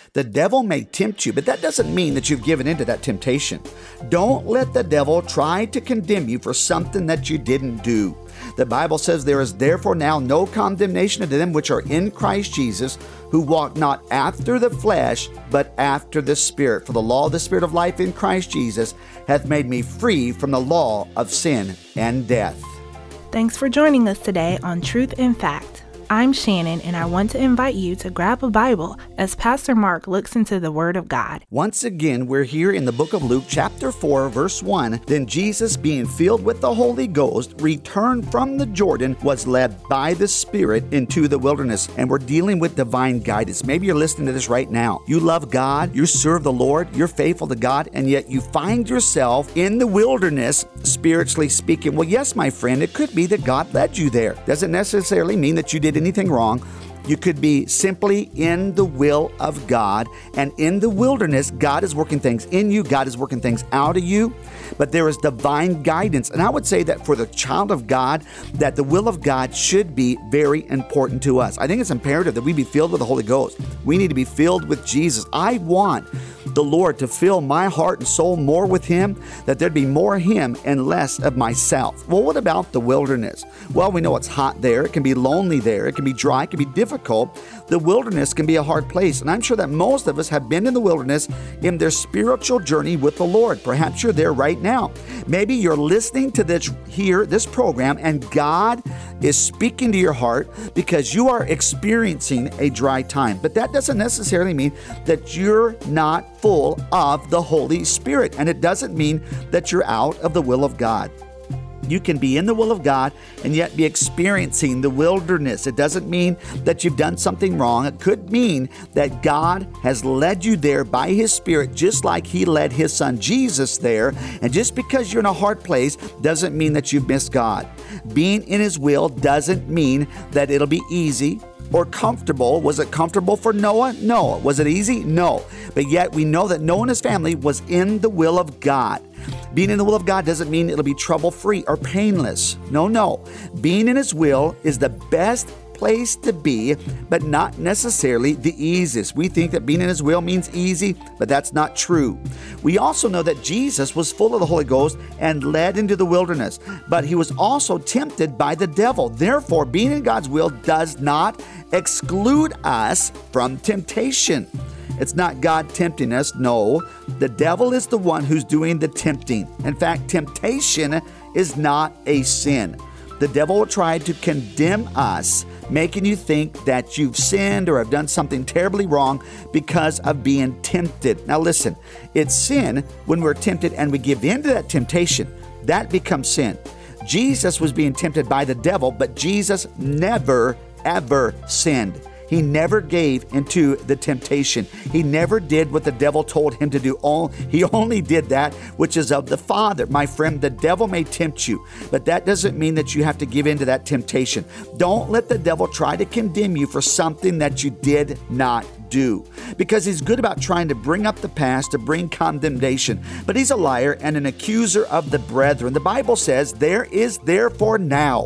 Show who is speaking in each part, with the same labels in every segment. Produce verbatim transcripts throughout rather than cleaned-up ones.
Speaker 1: The devil may tempt you, but that doesn't mean that you've given into that temptation. Don't let the devil try to condemn you for something that you didn't do. The Bible says there is therefore now no condemnation to them which are in Christ Jesus, who walk not after the flesh, but after the Spirit. For the law of the Spirit of life in Christ Jesus hath made me free from the law of sin and death.
Speaker 2: Thanks for joining us today on Truth in Fact. I'm Shannon, and I want to invite you to grab a Bible as Pastor Mark looks into the Word of God.
Speaker 1: Once again, we're here in the book of Luke, chapter four, verse one. Then Jesus, being filled with the Holy Ghost, returned from the Jordan, was led by the Spirit into the wilderness. And we're dealing with divine guidance. Maybe you're listening to this right now. You love God, you serve the Lord, you're faithful to God, and yet you find yourself in the wilderness, spiritually speaking. Well, yes, my friend, it could be that God led you there. Doesn't necessarily mean that you did anything wrong. You could be simply in the will of God, and in the wilderness, God is working things in you, God is working things out of you, but there is divine guidance. And I would say that for the child of God, that the will of God should be very important to us. I think it's imperative that we be filled with the Holy Ghost. We need to be filled with Jesus. I want the Lord to fill my heart and soul more with Him, that there'd be more of Him and less of myself. Well, what about the wilderness? Well, we know it's hot there. It can be lonely there. It can be dry. It can be difficult. The wilderness can be a hard place. And I'm sure that most of us have been in the wilderness in their spiritual journey with the Lord. Perhaps you're there right now. Maybe you're listening to this here, this program, and God is speaking to your heart because you are experiencing a dry time. But that doesn't necessarily mean that you're not full of the Holy Spirit. And it doesn't mean that you're out of the will of God. You can be in the will of God and yet be experiencing the wilderness. It doesn't mean that you've done something wrong. It could mean that God has led you there by His Spirit, just like He led His Son Jesus there. And just because you're in a hard place doesn't mean that you've missed God. Being in His will doesn't mean that it'll be easy or comfortable. Was it comfortable for Noah? No. Was it easy? No. But yet we know that Noah and his family was in the will of God. Being in the will of God doesn't mean it'll be trouble-free or painless. No, no. Being in His will is the best place to be, but not necessarily the easiest. We think that being in His will means easy, but that's not true. We also know that Jesus was full of the Holy Ghost and led into the wilderness, but He was also tempted by the devil. Therefore, being in God's will does not exclude us from temptation. It's not God tempting us. No, the devil is the one who's doing the tempting. In fact, temptation is not a sin. The devil will try to condemn us, making you think that you've sinned or have done something terribly wrong because of being tempted. Now listen, it's sin when we're tempted and we give in to that temptation. That becomes sin. Jesus was being tempted by the devil, but Jesus never, ever sinned. He never gave into the temptation. He never did what the devil told him to do. He only did that which is of the Father. My friend, the devil may tempt you, but that doesn't mean that you have to give in to that temptation. Don't let the devil try to condemn you for something that you did not do, because he's good about trying to bring up the past, to bring condemnation, but he's a liar and an accuser of the brethren. The Bible says, there is therefore now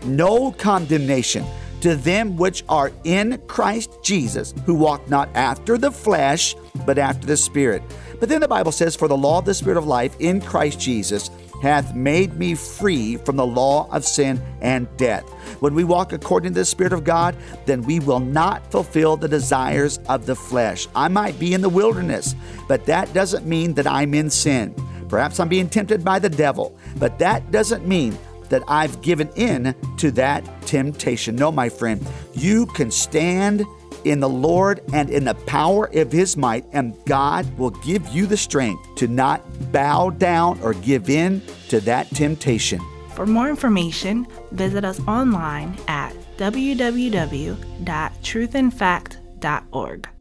Speaker 1: no condemnation to them which are in Christ Jesus, who walk not after the flesh, but after the Spirit. But then the Bible says, for the law of the Spirit of life in Christ Jesus hath made me free from the law of sin and death. When we walk according to the Spirit of God, then we will not fulfill the desires of the flesh. I might be in the wilderness, but that doesn't mean that I'm in sin. Perhaps I'm being tempted by the devil, but that doesn't mean that I've given in to that temptation. No, my friend, you can stand in the Lord and in the power of His might, and God will give you the strength to not bow down or give in to that temptation.
Speaker 2: For more information, visit us online at w w w dot truth in fact dot org.